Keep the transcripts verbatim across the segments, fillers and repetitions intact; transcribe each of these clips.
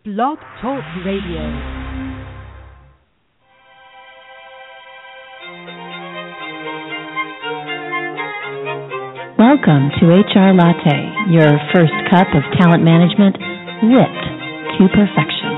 Blog Talk Radio. Welcome to H R Latte, your first cup of talent management whipped to perfection.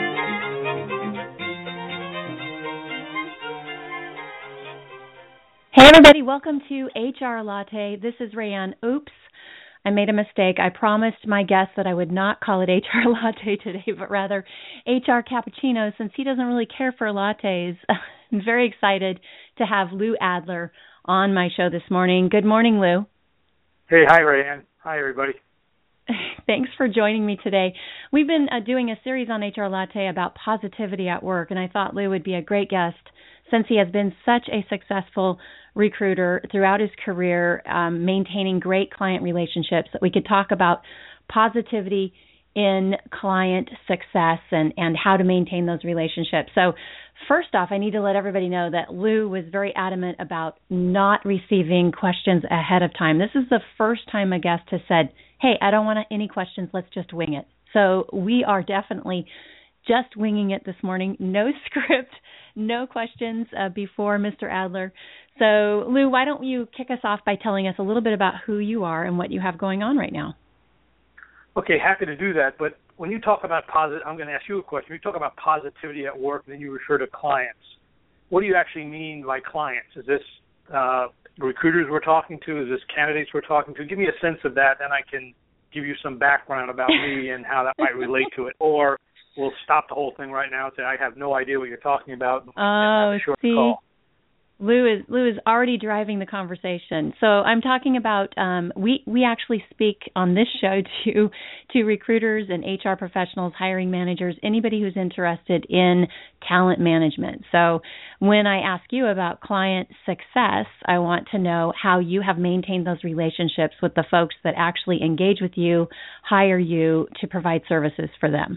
Hey everybody, welcome to H R Latte. This is Rayanne. Oops, I made a mistake. I promised my guest that I would not call it H R Latte today, but rather H R Cappuccino, since he doesn't really care for lattes. I'm very excited to have Lou Adler on my show this morning. Good morning, Lou. Hey, hi, Rayanne. Hi, everybody. Thanks for joining me today. We've been uh, doing a series on H R Latte about positivity at work, and I thought Lou would be a great guest since he has been such a successful recruiter throughout his career, um, maintaining great client relationships, that we could talk about positivity in client success and, and how to maintain those relationships. So first off, I need to let everybody know that Lou was very adamant about not receiving questions ahead of time. This is the first time a guest has said, hey, I don't want any questions, let's just wing it. So we are definitely just winging it this morning. No script, no questions uh, before Mister Adler. So Lou, why don't you kick us off by telling us a little bit about who you are and what you have going on right now? Okay, happy to do that. But when you talk about positive, I'm going to ask you a question. When you talk about positivity at work, then you refer to clients. What do you actually mean by clients? Is this uh, recruiters we're talking to? Is this candidates we're talking to? Give me a sense of that, then I can give you some background about me and how that might relate to it. Or we'll stop the whole thing right now and say, I have no idea what you're talking about. Oh, short see, call. Lou is Lou is already driving the conversation. So I'm talking about um, we we actually speak on this show to to recruiters and H R professionals, hiring managers, anybody who's interested in talent management. So when I ask you about client success, I want to know how you have maintained those relationships with the folks that actually engage with you, hire you to provide services for them.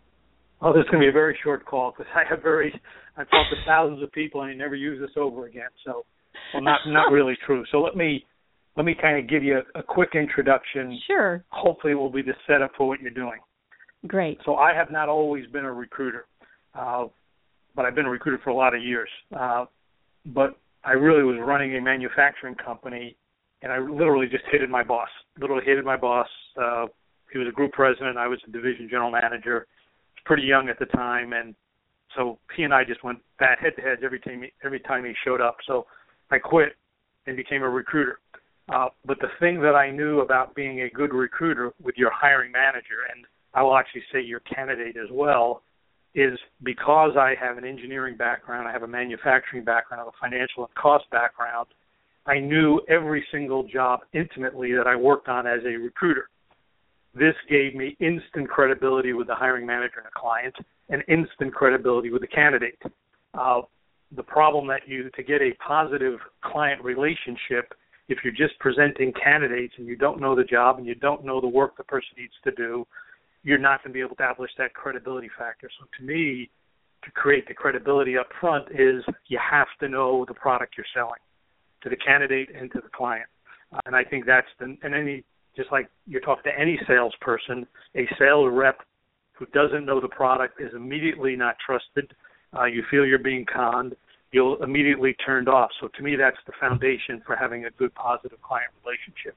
Oh, this is going to be a very short call because I have very, I've talked to thousands of people and I never use this over again. So, well, not not really true. So let me let me kind of give you a, a quick introduction. Sure. Hopefully, it will be the setup for what you're doing. Great. So I have not always been a recruiter, uh, but I've been a recruiter for a lot of years. Uh, but I really was running a manufacturing company, and I literally just hated my boss. Literally hated my boss. Uh, he was a group president. I was a division general manager. Pretty young at the time, and so he and I just went bat head to head every time he, every time he showed up. So I quit and became a recruiter. Uh, but the thing that I knew about being a good recruiter with your hiring manager, and I will actually say your candidate as well, is because I have an engineering background, I have a manufacturing background, I have a financial and cost background, I knew every single job intimately that I worked on as a recruiter. This gave me instant credibility with the hiring manager and the client, and instant credibility with the candidate. Uh, the problem that you, to get a positive client relationship, if you're just presenting candidates and you don't know the job and you don't know the work the person needs to do, you're not going to be able to establish that credibility factor. So to me, to create the credibility up front is you have to know the product you're selling to the candidate and to the client. Uh, and I think that's the, and any, just like you're talking to any salesperson, a sales rep who doesn't know the product is immediately not trusted. Uh, you feel you're being conned. You'll immediately turned off. So to me, that's the foundation for having a good, positive client relationship.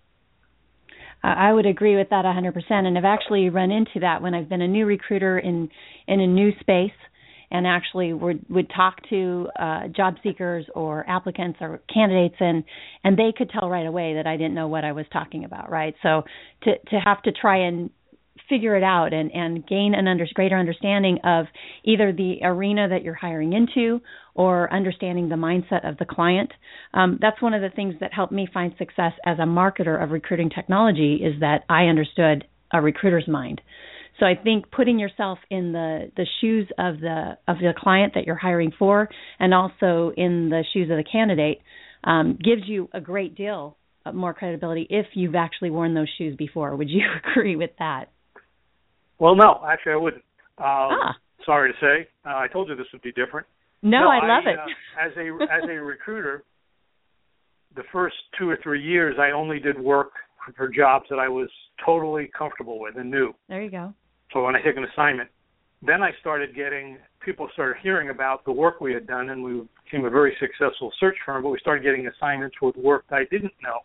I would agree with that one hundred percent, and I've actually run into that when I've been a new recruiter in, in a new space, and actually would would talk to uh, job seekers or applicants or candidates, and, and they could tell right away that I didn't know what I was talking about, right? So to, to have to try and figure it out and, and gain an under, greater understanding of either the arena that you're hiring into or understanding the mindset of the client, um, that's one of the things that helped me find success as a marketer of recruiting technology, is that I understood a recruiter's mind. So I think putting yourself in the, the shoes of the of the client that you're hiring for, and also in the shoes of the candidate, um, gives you a great deal of more credibility if you've actually worn those shoes before. Would you agree with that? Well, no, actually I wouldn't. Um, ah. Sorry to say. Uh, I told you this would be different. No, no I love I, it. Uh, as a as a recruiter, the first two or three years I only did work for jobs that I was totally comfortable with and knew. There you go. So when I took an assignment, then I started getting, people started hearing about the work we had done, and we became a very successful search firm, but we started getting assignments with work that I didn't know.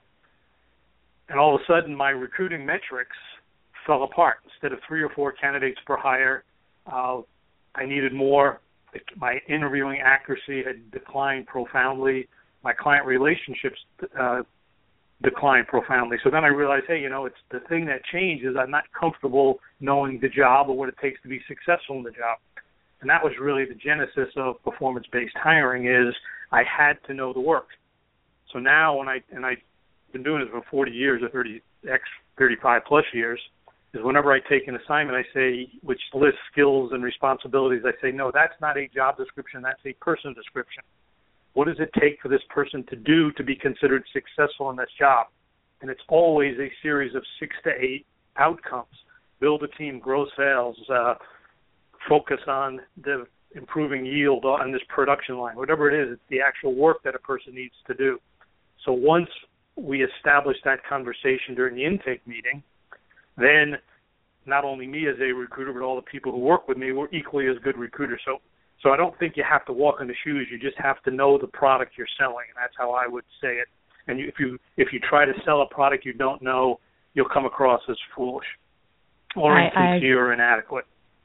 And all of a sudden, my recruiting metrics fell apart. Instead of three or four candidates per hire, uh, I needed more. My interviewing accuracy had declined profoundly. My client relationships uh, declined profoundly. So then I realized, hey, you know, it's the thing that changed is I'm not comfortable knowing the job or what it takes to be successful in the job. And that was really the genesis of performance-based hiring is I had to know the work. So now when I, and I've been doing this for forty years or thirty, X, thirty-five plus years, is whenever I take an assignment, I say, which lists skills and responsibilities, I say, no, that's not a job description, that's a person description. What does it take for this person to do to be considered successful in this job? And it's always a series of six to eight outcomes. Build a team, grow sales, uh, focus on the improving yield on this production line. Whatever it is, it's the actual work that a person needs to do. So once we establish that conversation during the intake meeting, then not only me as a recruiter, but all the people who work with me were equally as good recruiters. So so I don't think you have to walk in the shoes. You just have to know the product you're selling, and that's how I would say it. And you, if you if you try to sell a product you don't know, you'll come across as foolish or insincere or inadequate.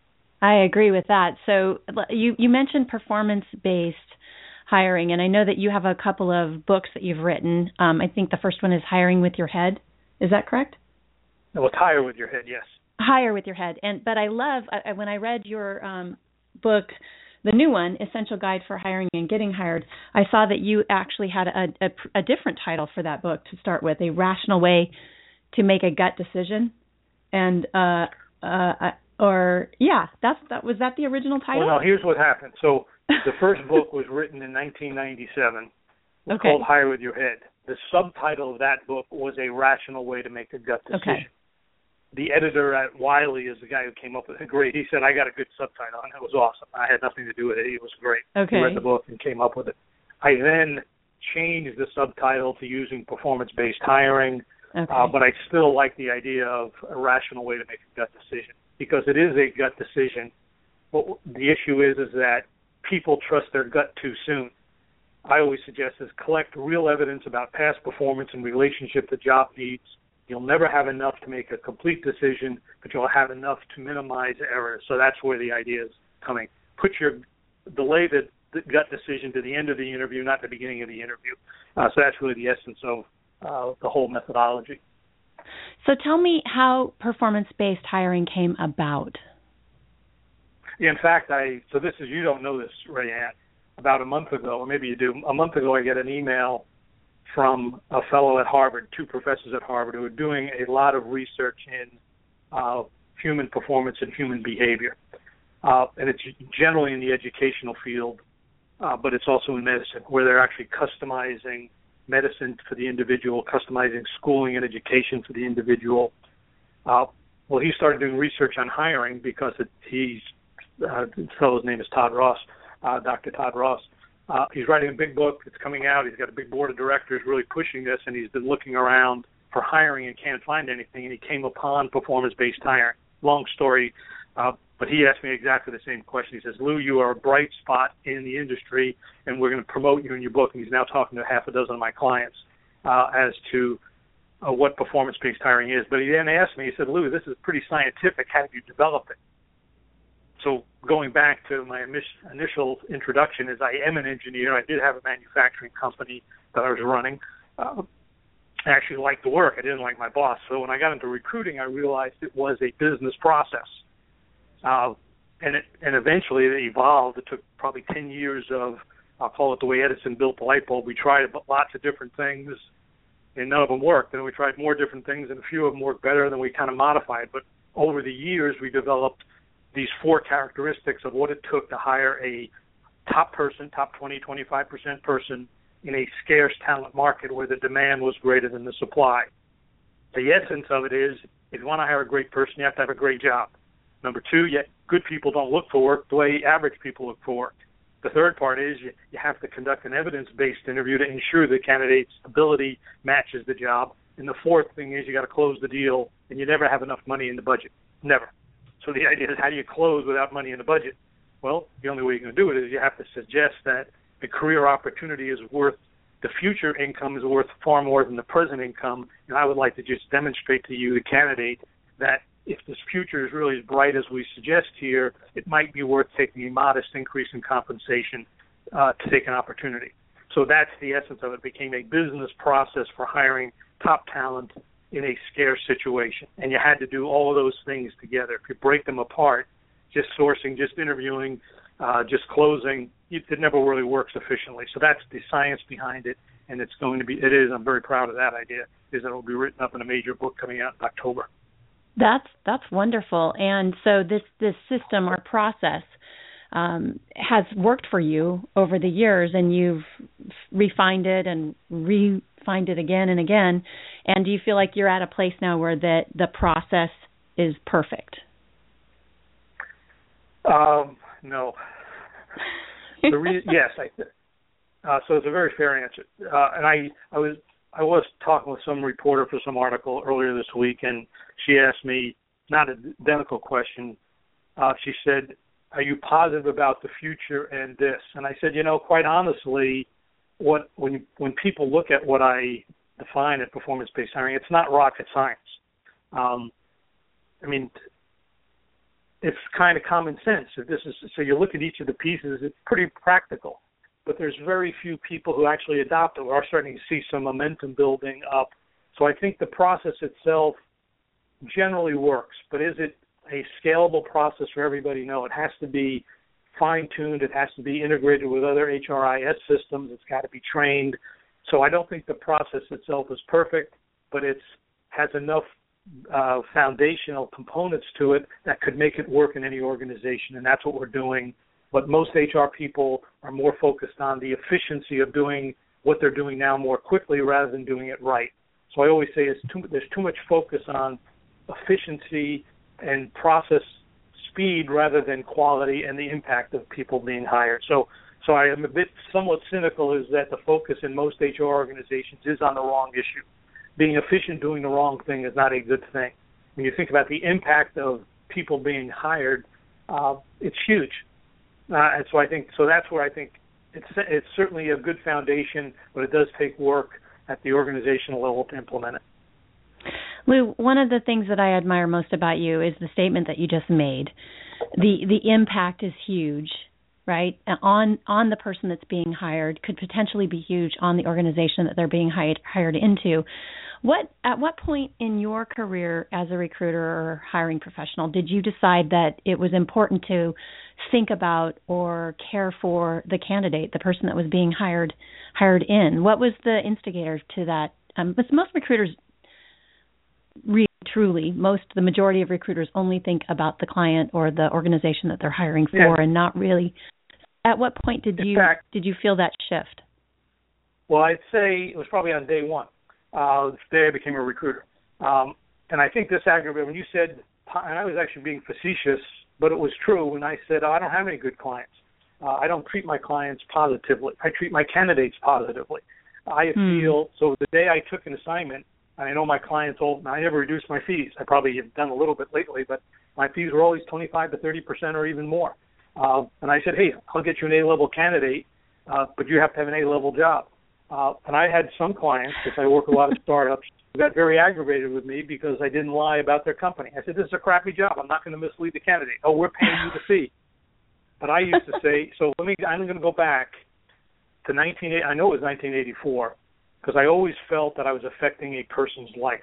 I agree with that. So you, you mentioned performance-based hiring, and I know that you have a couple of books that you've written. Um, I think the first one is Hiring with Your Head. Is that correct? No, it's Hire with Your Head, yes. Hire with Your Head. And but I love, I, when I read your um, book, the new one, Essential Guide for Hiring and Getting Hired, I saw that you actually had a, a, a different title for that book to start with, A Rational Way to Make a Gut Decision. And, uh, uh, or, yeah, that's that was that the original title? Well, no, here's what happened. So the first book was written in nineteen ninety-seven. It was okay. called Hire with Your Head. The subtitle of that book was A Rational Way to Make a Gut Decision. Okay. The editor at Wiley is the guy who came up with it. Great. He said, I got a good subtitle, and it was awesome. I had nothing to do with it. It was great. Okay. He read the book and came up with it. I then changed the subtitle to using performance-based hiring, okay. uh, but I still like the idea of a rational way to make a gut decision because it is a gut decision. What the issue is is that people trust their gut too soon. I always suggest is collect real evidence about past performance in relationship to job needs. You'll never have enough to make a complete decision, but you'll have enough to minimize errors. So that's where the idea is coming. Put your delay the, the gut decision to the end of the interview, not the beginning of the interview. Uh, so that's really the essence of uh, the whole methodology. So tell me how performance-based hiring came about. Yeah, in fact, I so this is you don't know this, Rayanne. About a month ago, or maybe you do. A month ago, I get an email from a fellow at Harvard, two professors at Harvard, who are doing a lot of research in uh, human performance and human behavior. Uh, and it's generally in the educational field, uh, but it's also in medicine, where they're actually customizing medicine for the individual, customizing schooling and education for the individual. Uh, well, he started doing research on hiring because it, he's, uh, the fellow's name is Todd Ross, uh, Doctor Todd Ross. Uh, he's writing a big book. It's coming out. He's got a big board of directors really pushing this, and he's been looking around for hiring and can't find anything, and he came upon performance-based hiring. Long story, uh, but he asked me exactly the same question. He says, Lou, you are a bright spot in the industry, and we're going to promote you in your book. And he's now talking to half a dozen of my clients uh, as to uh, what performance-based hiring is. But he then asked me, he said, Lou, this is pretty scientific. How did you develop it? So going back to my initial introduction is I am an engineer. I did have a manufacturing company that I was running. Uh, I actually liked the work. I didn't like my boss. So when I got into recruiting, I realized it was a business process. Uh, and it and eventually it evolved. It took probably ten years of, I'll call it the way Edison built the light bulb. We tried lots of different things, and none of them worked. Then we tried more different things, and a few of them worked better, and then we kind of modified. But over the years, we developed these four characteristics of what it took to hire a top person, top twenty, twenty-five percent person in a scarce talent market where the demand was greater than the supply. The essence of it is, if you want to hire a great person, you have to have a great job. Number two, yet good people don't look for work the way average people look for work. The third part is you, you have to conduct an evidence-based interview to ensure the candidate's ability matches the job. And the fourth thing is you got to close the deal, and you never have enough money in the budget. Never. So the idea is, how do you close without money in the budget? Well, the only way you're going to do it is you have to suggest that the career opportunity is worth, the future income is worth far more than the present income. And I would like to just demonstrate to you, the candidate, that if this future is really as bright as we suggest here, it might be worth taking a modest increase in compensation uh, to take an opportunity. So that's the essence of it. It became a business process for hiring top talent in a scarce situation. And you had to do all of those things together. If you break them apart, just sourcing, just interviewing, uh, just closing, it, it never really works efficiently. So that's the science behind it, and it's going to be, it is, I'm very proud of that idea, is that it will be written up in a major book coming out in October. That's that's wonderful. And so this, this system or process um, has worked for you over the years, and you've refined it and refined it again and again. And do you feel like you're at a place now where the, the process is perfect? Um, no. The re- yes, I, uh, so it's a very fair answer. Uh, and I, I was I was talking with some reporter for some article earlier this week, and she asked me, not an identical question, uh, she said, are you positive about the future and this? And I said, you know, quite honestly, what when when people look at what I define as performance-based hiring, it's not rocket science. Um, I mean, it's kind of common sense. If this is, so you look at each of the pieces, it's pretty practical. But there's very few people who actually adopt it. We are starting to see some momentum building up. So I think the process itself generally works. But is it a scalable process for everybody? No, it has to be fine-tuned. It has to be integrated with other H R I S systems. It's got to be trained. So I don't think the process itself is perfect, but it has enough uh, foundational components to it that could make it work in any organization, and that's what we're doing. But most H R people are more focused on the efficiency of doing what they're doing now more quickly rather than doing it right. So I always say it's too, there's too much focus on efficiency and process speed rather than quality and the impact of people being hired. So so I am a bit somewhat cynical is that the focus in most H R organizations is on the wrong issue. Being efficient doing the wrong thing is not a good thing. When you think about the impact of people being hired, uh, it's huge. Uh, and so I think so that's where I think it's it's certainly a good foundation, but it does take work at the organizational level to implement it. Lou, one of the things that I admire most about you is the statement that you just made. The the impact is huge, right? On on the person that's being hired, could potentially be huge on the organization that they're being hired hired into. What at what point in your career as a recruiter or hiring professional did you decide that it was important to think about or care for the candidate, the person that was being hired hired in? What was the instigator to that? Um, but most recruiters, really, truly, most the majority of recruiters only think about the client or the organization that they're hiring for, yeah. and not really. At what point did in you fact, did you feel that shift? Well, I'd say it was probably on day one. Uh, the day I became a recruiter. Um, and I think this aggravated, when you said, and I was actually being facetious, but it was true when I said, oh, I don't have any good clients. Uh, I don't treat my clients positively. I treat my candidates positively. I hmm. feel, so the day I took an assignment, and I know my clients all, I never reduced my fees. I probably have done a little bit lately, but my fees were always twenty-five to thirty percent or even more. Uh, and I said, hey, I'll get you an A-level candidate, uh, but you have to have an A-level job. Uh, and I had some clients, because I work with a lot of startups, who got very aggravated with me because I didn't lie about their company. I said, this is a crappy job. I'm not going to mislead the candidate. Oh, we're paying you the fee. But I used to say, so let me, I'm going to go back to nineteen eighty, I know it was nineteen eighty-four, because I always felt that I was affecting a person's life.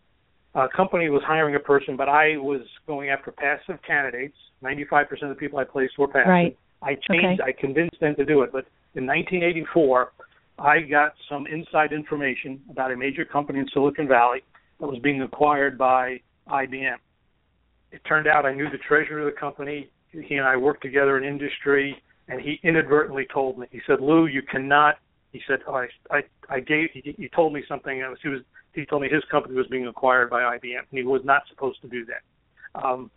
A company was hiring a person, but I was going after passive candidates. ninety-five percent of the people I placed were passive. Right. I changed, okay. I convinced them to do it. But in nineteen eighty-four, I got some inside information about a major company in Silicon Valley that was being acquired by I B M. It turned out I knew the treasurer of the company. He and I worked together in industry, and he inadvertently told me. He said, Lou, you cannot, he said, oh, I, I, I gave, he, he told me something. He, was, he told me his company was being acquired by I B M, and he was not supposed to do that. Um,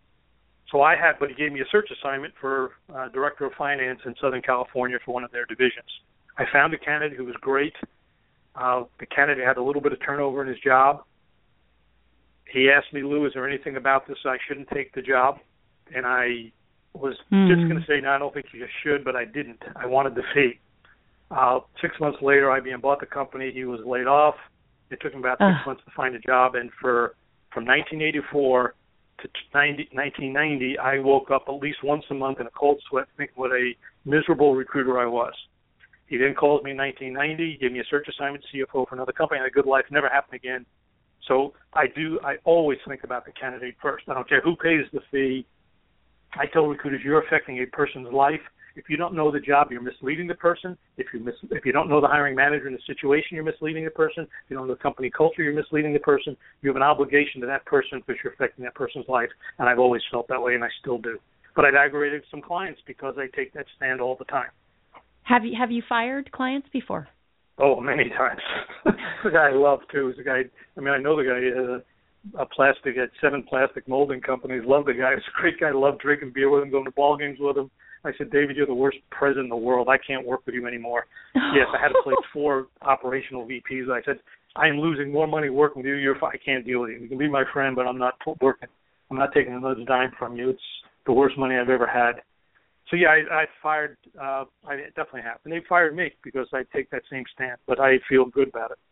so I had, but he gave me a search assignment for uh, director of finance in Southern California for one of their divisions. I found a candidate who was great. Uh, the candidate had a little bit of turnover in his job. he asked me, Lou, is there anything about this I shouldn't take the job? And I was mm. just going to say, no, I don't think you should, but I didn't. I wanted the fee. Uh, six months later, I B M bought the company. He was laid off. It took him about six uh. months to find a job. And for from nineteen eighty-four to nineteen ninety, I woke up at least once a month in a cold sweat thinking what a miserable recruiter I was. He then calls me in nineteen ninety, gave me a search assignment, C F O for another company. I had a good life, never happened again. So I do, I always think about the candidate first. I don't care who pays the fee. I tell recruiters, you're affecting a person's life. If you don't know the job, you're misleading the person. If you mis- if you don't know the hiring manager in the situation, you're misleading the person. If you don't know the company culture, you're misleading the person. You have an obligation to that person because you're affecting that person's life. And I've always felt that way, and I still do. But I've aggravated some clients because I take that stand all the time. Have you have you fired clients before? Oh, many times. The guy I love too is the guy. I mean, I know the guy. Uh, a plastic at seven plastic molding companies. Love the guy. He's a great guy. Love drinking beer with him, going to ball games with him. I said, David, you're the worst president in the world. I can't work with you anymore. Yes, I had to place four operational V Ps. I said, I am losing more money working with you. You're, I can't deal with you. You can be my friend, but I'm not working. I'm not taking another dime from you. It's the worst money I've ever had. So, yeah, I, I fired, uh, I definitely have. And they fired me because I take that same stand, but I feel good about it.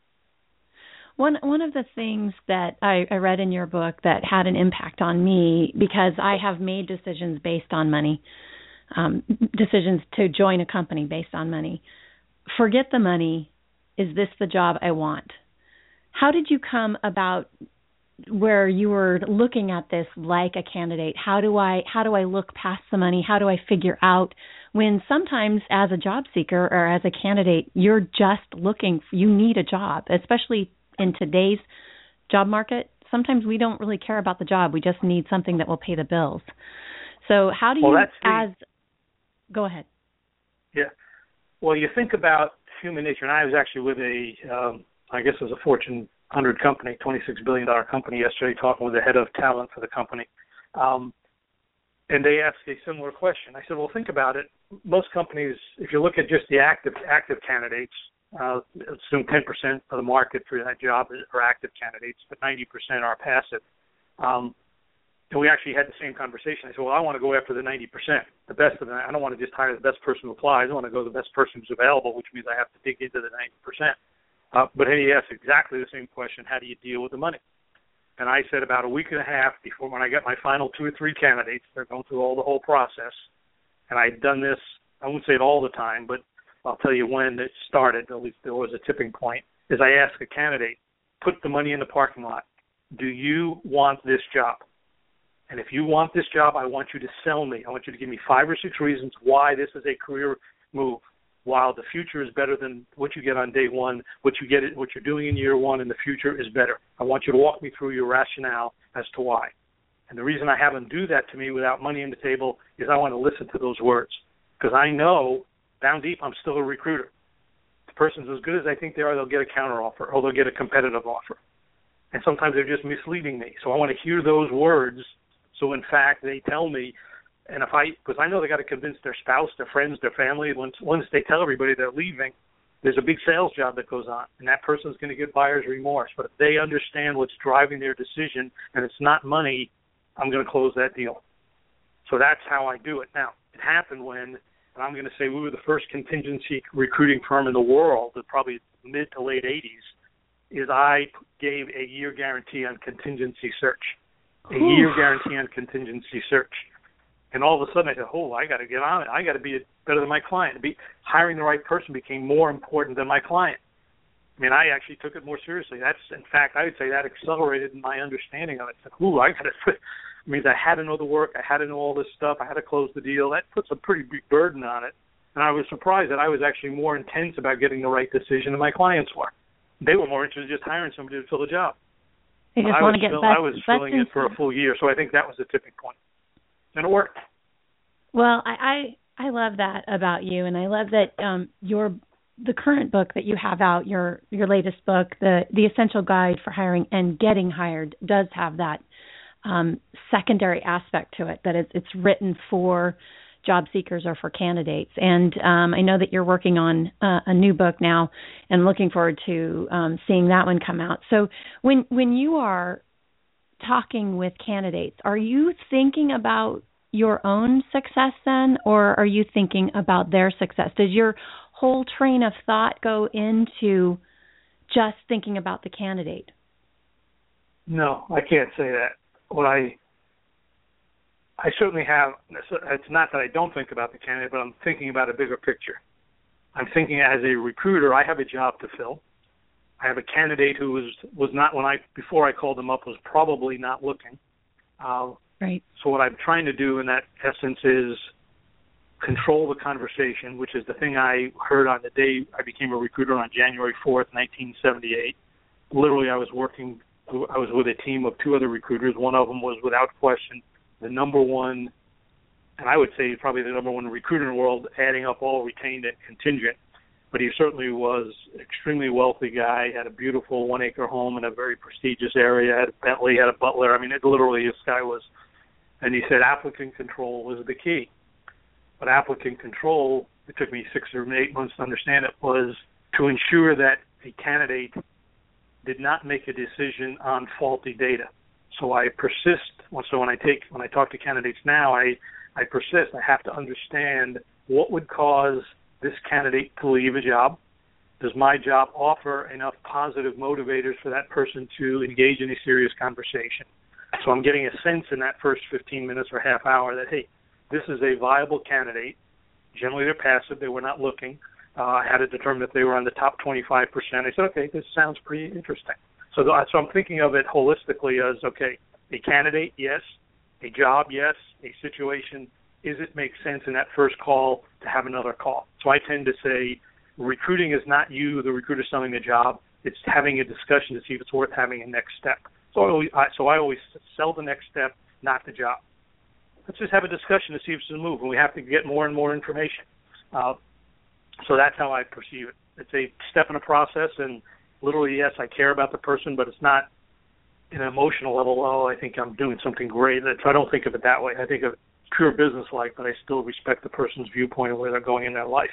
One one of the things that I, I read in your book that had an impact on me, because I have made decisions based on money, um, decisions to join a company based on money. Forget the money. Is this the job I want? How did you come about where you were looking at this like a candidate? How do I how do I look past the money? How do I figure out when sometimes as a job seeker or as a candidate, you're just looking, you need a job, especially in today's job market. Sometimes we don't really care about the job. We just need something that will pay the bills. So how do you, well, as, go ahead. Yeah. Well, you think about human nature, and I was actually with a, um, I guess it was a Fortune one hundred company, twenty-six billion dollars company yesterday, talking with the head of talent for the company. Um, and they asked a similar question. I said, well, think about it. Most companies, if you look at just the active active candidates, Uh, assume ten percent of the market for that job are active candidates, but ninety percent are passive. Um, and we actually had the same conversation. I said, well, I want to go after the ninety percent, the best of them. I don't want to just hire the best person who applies. I want to go to the best person who's available, which means I have to dig into the ninety percent. Uh, but he asked exactly the same question, how do you deal with the money? And I said about a week and a half before when I got my final two or three candidates, they're going through all the whole process, and I'd done this, I wouldn't say it all the time, but I'll tell you when it started, at least there was a tipping point, is I asked a candidate, put the money in the parking lot. Do you want this job? And if you want this job, I want you to sell me. I want you to give me five or six reasons why this is a career move. While the future is better than what you get on day one, what you get, what you're doing in year one in the future is better. I want you to walk me through your rationale as to why. And the reason I have them do that to me without money on the table is I want to listen to those words, because I know down deep, I'm still a recruiter. If the person's as good as I think they are, they'll get a counteroffer or they'll get a competitive offer. And sometimes they're just misleading me. So I want to hear those words so, in fact, they tell me, and if I, because I know they got to convince their spouse, their friends, their family. Once, once they tell everybody they're leaving, there's a big sales job that goes on, and that person's going to get buyer's remorse. But if they understand what's driving their decision and it's not money, I'm going to close that deal. So that's how I do it. Now, it happened when, and I'm going to say we were the first contingency recruiting firm in the world, probably mid to late eighties, is I gave a year guarantee on contingency search. A Ooh. year guarantee on contingency search. And all of a sudden I said, oh, I got to get on it. I got to be better than my client. Be, hiring the right person became more important than my client. I mean, I actually took it more seriously. That's, in fact, I would say that accelerated my understanding of it. It's like, ooh, I got to It means I had to know the work, I had to know all this stuff, I had to close the deal. That puts a pretty big burden on it. And I was surprised that I was actually more intense about getting the right decision than my clients were. They were more interested in just hiring somebody to fill the job. They just want to get fill, best, I was filling it for a full year, so I think that was the tipping point. And it worked. Well, I, I, I love that about you, and I love that um, your the current book that you have out, your your latest book, the the Essential Guide for Hiring and Getting Hired, does have that Um, secondary aspect to it, that it's, it's written for job seekers or for candidates. And um, I know that you're working on uh, a new book now and looking forward to um, seeing that one come out. So when when you are talking with candidates, are you thinking about your own success then, or are you thinking about their success? Does your whole train of thought go into just thinking about the candidate? No, I can't say that. What I I certainly have, it's not that I don't think about the candidate, but I'm thinking about a bigger picture. I'm thinking as a recruiter, I have a job to fill. I have a candidate who was, was not, when I, before I called them up, was probably not looking. Uh, right. So what I'm trying to do in that essence is control the conversation, which is the thing I heard on the day I became a recruiter on January fourth, nineteen seventy-eight. Literally, I was working, I was with a team of two other recruiters. One of them was, without question, the number one, and I would say probably the number one recruiter in the world, adding up all retained and contingent. But he certainly was an extremely wealthy guy, had a beautiful one-acre home in a very prestigious area, had a Bentley, had a butler. I mean, it literally, this guy was, and he said applicant control was the key. But applicant control, it took me six or eight months to understand it, was to ensure that a candidate did not make a decision on faulty data. So I persist. So when I take, when I talk to candidates now, I, I persist. I have to understand what would cause this candidate to leave a job. Does my job offer enough positive motivators for that person to engage in a serious conversation? So I'm getting a sense in that first fifteen minutes or half hour that, hey, this is a viable candidate. Generally, they're passive. They were not looking. Uh, I had to determine if they were on the top twenty-five percent. I said, okay, this sounds pretty interesting. So, th- so I'm thinking of it holistically as, okay, a candidate, yes. A job, yes. A situation, is it make sense in that first call to have another call? So I tend to say recruiting is not you, the recruiter, selling the job. It's having a discussion to see if it's worth having a next step. So I always, I, so I always sell the next step, not the job. Let's just have a discussion to see if it's a move, and we have to get more and more information. Uh, so that's how I perceive it. It's a step in a process, and literally, yes, I care about the person, but it's not an emotional level, oh, I think I'm doing something great. So I don't think of it that way. I think of it pure business-like, but I still respect the person's viewpoint of where they're going in their life.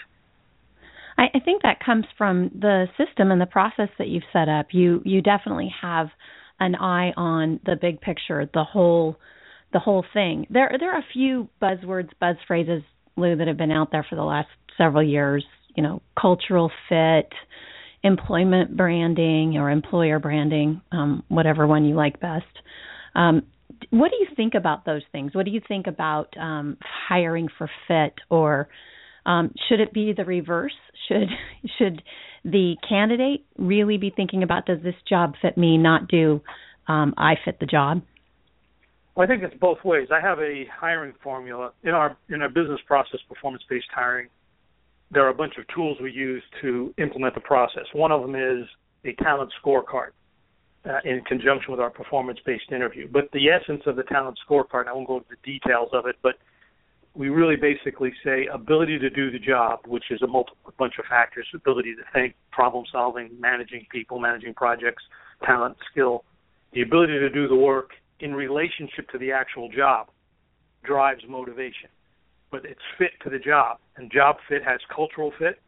I, I think that comes from the system and the process that you've set up. You you definitely have an eye on the big picture, the whole the whole thing. There there are a few buzzwords, buzz phrases, Lou, that have been out there for the last several years. You know, cultural fit, employment branding or employer branding, um, whatever one you like best. Um, what do you think about those things? What do you think about um, hiring for fit, or um, should it be the reverse? Should should the candidate really be thinking about, does this job fit me, not do um, I fit the job? Well, I think it's both ways. I have a hiring formula in our in our business process, performance-based hiring. There are a bunch of tools we use to implement the process. One of them is a talent scorecard uh, in conjunction with our performance-based interview. But the essence of the talent scorecard, I won't go into the details of it, but we really basically say ability to do the job, which is a multiple bunch of factors: ability to think, problem solving, managing people, managing projects, talent, skill. The ability to do the work in relationship to the actual job drives motivation. But it's fit to the job. And job fit has cultural fit.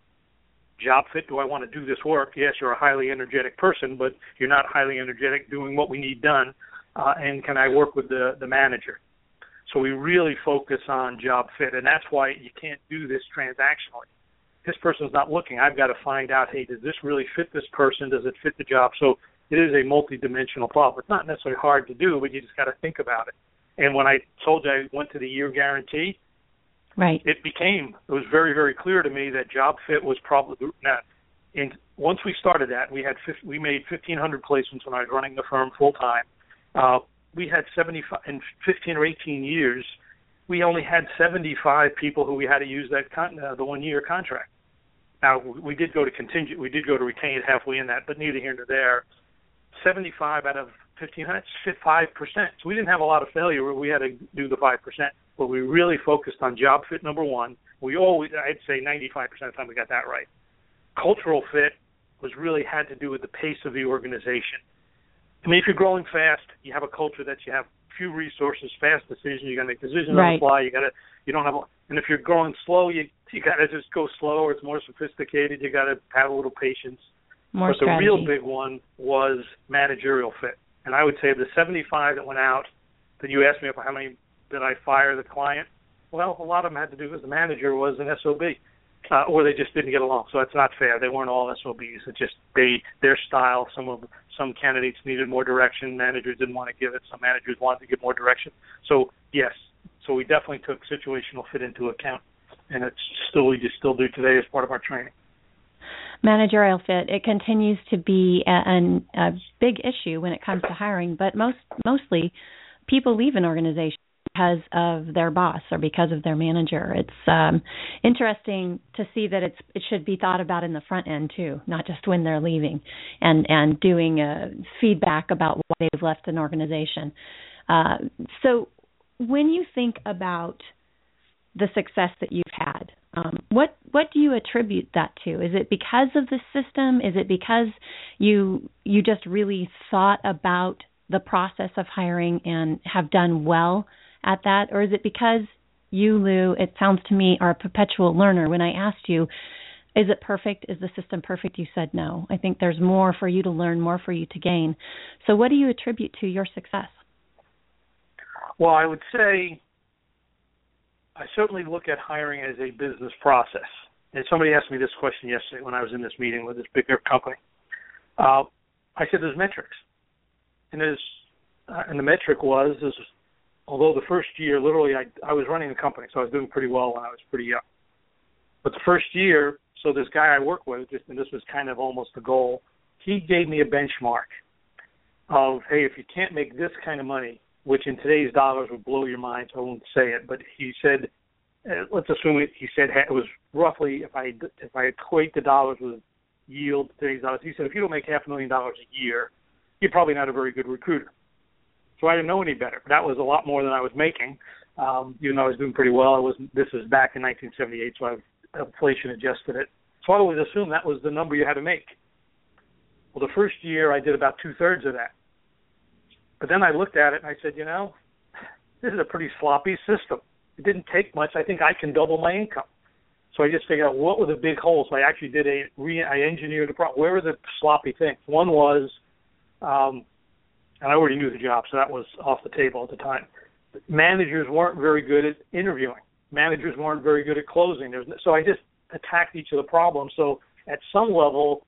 Job fit, do I want to do this work? Yes, you're a highly energetic person, but you're not highly energetic doing what we need done. Uh, and can I work with the, the manager? So we really focus on job fit, and that's why you can't do this transactionally. This person's not looking. I've got to find out, hey, does this really fit this person? Does it fit the job? So it is a multidimensional problem. It's not necessarily hard to do, but you just got to think about it. And when I told you I went to the year guarantee, right, it became, it was very, very clear to me that job fit was probably, now, and once we started that, we had we made fifteen hundred placements when I was running the firm full time. Uh, we had seventy-five, in fifteen or eighteen years, we only had seventy-five people who we had to use that con, uh, the one-year contract. Now, we did go to contingent, we did go to retained halfway in that, but neither here nor there. seventy-five out of fifteen hundred, that's five percent. So we didn't have a lot of failure. We had to do the five percent. But we really focused on job fit, number one. We always, I'd say ninety-five percent of the time we got that right. Cultural fit was really had to do with the pace of the organization. I mean, if you're growing fast, you have a culture that you have few resources, fast decisions. You got to make decisions right. on the fly. You got to, you don't have, a, and if you're growing slow, you you got to just go slow. Or it's more sophisticated. You got to have a little patience. More but strategy. The real big one was managerial fit. And I would say of the seventy-five that went out, that you asked me about how many did I fire the client, well, a lot of them had to do with the manager was an S O B, uh, or they just didn't get along. So that's not fair. They weren't all S O Bs. It's just they their style. Some of some candidates needed more direction. Managers didn't want to give it. Some managers wanted to give more direction. So yes, so we definitely took situational fit into account, and it's still we just still do today as part of our training. Managerial fit, it continues to be a, an, a big issue when it comes to hiring, but most mostly people leave an organization because of their boss or because of their manager. It's um, interesting to see that it's it should be thought about in the front end too, not just when they're leaving, and, and doing a feedback about why they've left an organization. Uh, so when you think about the success that you've had, Um, what what do you attribute that to? Is it because of the system? Is it because you you just really thought about the process of hiring and have done well at that? Or is it because you, Lou, it sounds to me, are a perpetual learner? When I asked you, is it perfect? Is the system perfect? You said no. I think there's more for you to learn, more for you to gain. So what do you attribute to your success? Well, I would say I certainly look at hiring as a business process. And somebody asked me this question yesterday when I was in this meeting with this bigger company. Uh, I said there's metrics. And, there's, uh, and the metric was, is, although the first year, literally, I, I was running the company, so I was doing pretty well when I was pretty young. But the first year, so this guy I work with, just, and this was kind of almost the goal, he gave me a benchmark of, hey, if you can't make this kind of money, which in today's dollars would blow your mind, so I won't say it. But he said, uh, let's assume it, he said it was roughly, if I if I equate the dollars with yield to today's dollars, he said, if you don't make half a million dollars a year, you're probably not a very good recruiter. So I didn't know any better. That was a lot more than I was making, um, even though I was doing pretty well. I was, this was back in nineteen seventy-eight, so I've inflation adjusted it. So I always assumed that was the number you had to make. Well, the first year I did about two-thirds of that. But then I looked at it and I said, you know, this is a pretty sloppy system. It didn't take much. I think I can double my income. So I just figured out what were the big holes. So I actually did a re I engineered the problem. Where were the sloppy things? One was, um, and I already knew the job, so that was off the table at the time. Managers weren't very good at interviewing. Managers weren't very good at closing. There's, so I just attacked each of the problems. So at some level,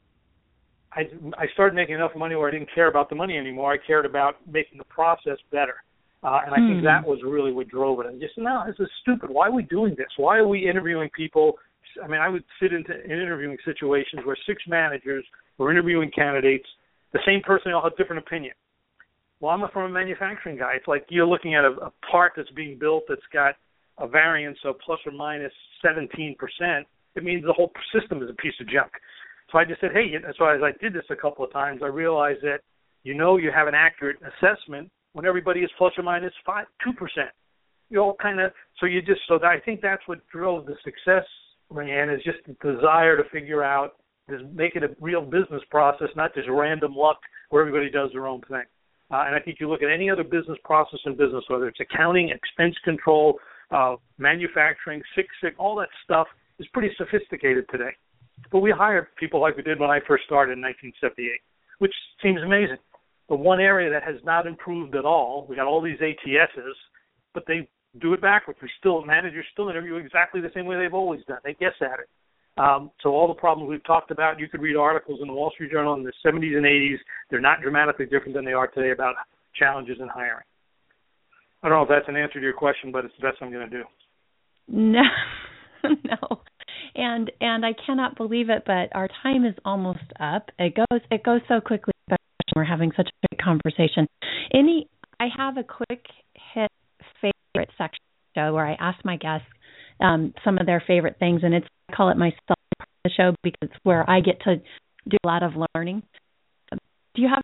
I, I started making enough money where I didn't care about the money anymore. I cared about making the process better. Uh, and I hmm. think that was really what drove it. And just, no, this is stupid. Why are we doing this? Why are we interviewing people? I mean, I would sit into interviewing situations where six managers were interviewing candidates. The same person all had different opinion. Well, I'm from a manufacturing guy. It's like you're looking at a, a part that's being built that's got a variance of plus or minus seventeen percent. It means the whole system is a piece of junk. So I just said, hey, so as I did this a couple of times, I realized that you know you have an accurate assessment when everybody is plus or minus five, two percent. You all kind of, so you just, so that I think that's what drove the success, Rayanne, is just the desire to figure out, is make it a real business process, not just random luck where everybody does their own thing. Uh, and I think you look at any other business process in business, whether it's accounting, expense control, uh, manufacturing, Six Sigma, all that stuff is pretty sophisticated today. But we hired people like we did when I first started in nineteen seventy-eight, which seems amazing. The one area that has not improved at all, we got all these A T Ss, but they do it backwards. We still, managers still interview exactly the same way they've always done. They guess at it. Um, so all the problems we've talked about, you could read articles in the Wall Street Journal in the seventies and eighties. They're not dramatically different than they are today about challenges in hiring. I don't know if that's an answer to your question, but it's the best I'm going to do. No, no. And and I cannot believe it, but our time is almost up. It goes it goes so quickly. We're having such a good conversation. Any, I have a quick hit favorite section show where I ask my guests um, some of their favorite things, and it's I call it my part of the show because it's where I get to do a lot of learning. Do you have?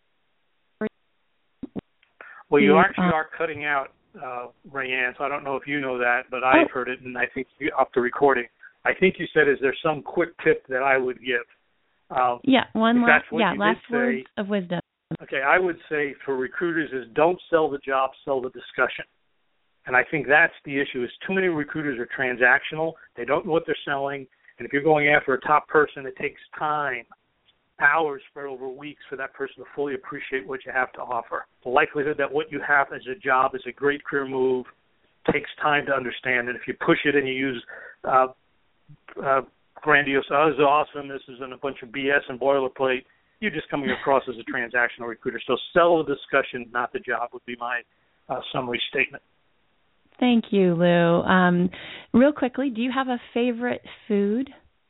Well, you actually are cutting out, uh, Rayanne, so I don't know if you know that, but I've heard it, and I think you, off the recording. I think you said, is there some quick tip that I would give? Um, yeah, one last, yeah, last words say, of wisdom. Okay, I would say for recruiters is don't sell the job, sell the discussion. And I think that's the issue is too many recruiters are transactional. They don't know what they're selling. And if you're going after a top person, it takes time. hours spread over weeks for that person to fully appreciate what you have to offer. The likelihood that what you have as a job is a great career move takes time to understand. And if you push it and you use uh, uh, grandiose, oh, this is awesome, this isn't a bunch of B S and boilerplate, you're just coming across as a transactional recruiter. So sell the discussion, not the job, would be my uh, summary statement. Thank you, Lou. Um, real quickly, do you have a favorite food?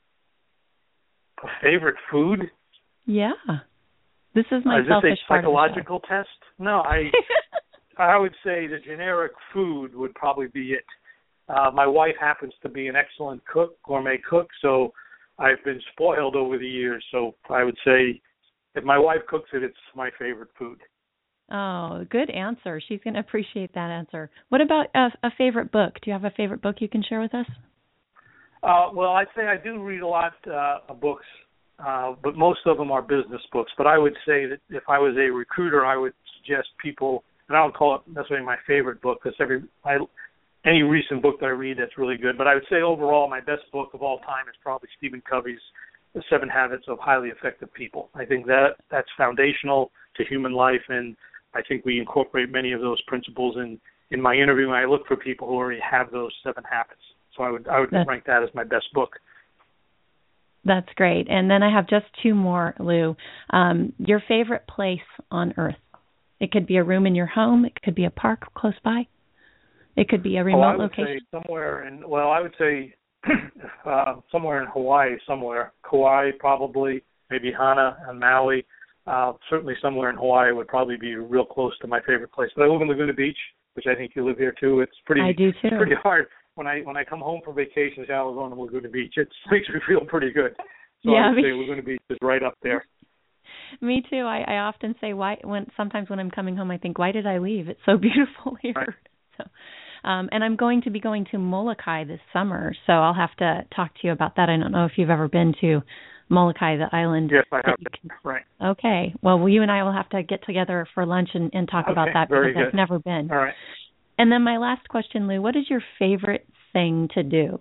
A favorite food? Yeah. This is my uh, is selfish this a part psychological test? No, I I would say the generic food would probably be it. Uh, my wife happens to be an excellent cook, gourmet cook, so I've been spoiled over the years. So I would say if my wife cooks it, it's my favorite food. Oh, good answer. She's going to appreciate that answer. What about a, a favorite book? Do you have a favorite book you can share with us? Uh, well, I'd say I do read a lot uh, of books, uh, but most of them are business books. But I would say that if I was a recruiter, I would suggest people, and I don't call it necessarily my favorite book because every I, any recent book that I read that's really good. But I would say overall my best book of all time is probably Stephen Covey's The Seven Habits of Highly Effective People. I think that that's foundational to human life, and I think we incorporate many of those principles in, in my interview. I look for people who already have those seven habits. So I would I would that's, rank that as my best book. That's great. And then I have just two more, Lou. Um, your favorite place on earth? It could be a room in your home. It could be a park close by. It could be a remote oh, I would location. Say somewhere in, well, I would say uh, somewhere in Hawaii, somewhere. Kauai probably, maybe Hana and Maui. Uh, certainly somewhere in Hawaii would probably be real close to my favorite place. But I live in Laguna Beach, which I think you live here too. It's pretty, I do too. pretty hard. When I when I come home from vacations, I was on Laguna Beach. It makes me feel pretty good. So yeah, I would say Laguna Beach is right up there. Me too. I, I often say why when sometimes when I'm coming home I think, why did I leave? It's so beautiful here. Right. So um and I'm going to be going to Molokai this summer, so I'll have to talk to you about that. I don't know if you've ever been to Molokai, the island. Yes, I have. Can... Right. Okay. Well, well, you and I will have to get together for lunch and, and talk okay, about that very because good. I've never been. All right. And then my last question, Lou, what is your favorite thing to do?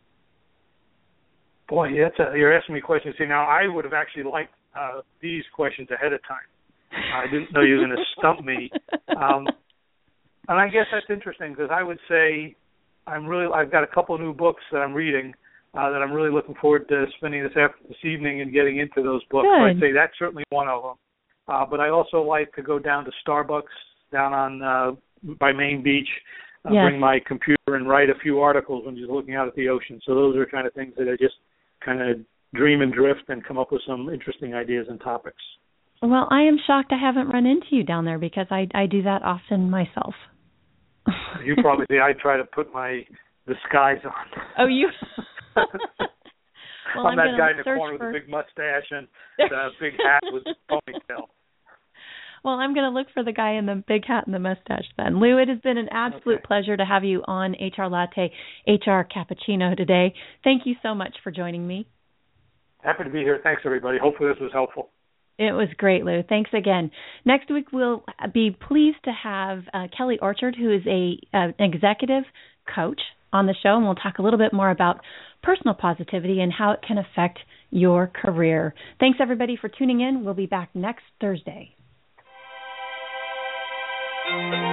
Boy, that's a, you're asking me questions. See, now I would have actually liked uh, these questions ahead of time. I didn't know you were going to stump me. Um, and I guess that's interesting because I would say I'm really I've got a couple of new books that I'm reading uh, that I'm really looking forward to spending this after, this evening and getting into those books. So I'd say that's certainly one of them. Uh, but I also like to go down to Starbucks down on uh, by Main Beach, uh, yes. bring my computer and write a few articles when you're looking out at the ocean. So those are kind of things that I just kind of dream and drift and come up with some interesting ideas and topics. Well, I am shocked I haven't run into you down there because I, I do that often myself. You probably see I try to put my disguise on. Oh, you? well, I'm, I'm that guy in the corner for... with a big mustache and the big hat with a ponytail. Well, I'm going to look for the guy in the big hat and the mustache then. Lou, it has been an absolute okay. pleasure to have you on H R Latte, H R Cappuccino today. Thank you so much for joining me. Happy to be here. Thanks, everybody. Hopefully this was helpful. It was great, Lou. Thanks again. Next week, we'll be pleased to have uh, Kelly Orchard, who is a uh, an executive coach, on the show, and we'll talk a little bit more about personal positivity and how it can affect your career. Thanks, everybody, for tuning in. We'll be back next Thursday.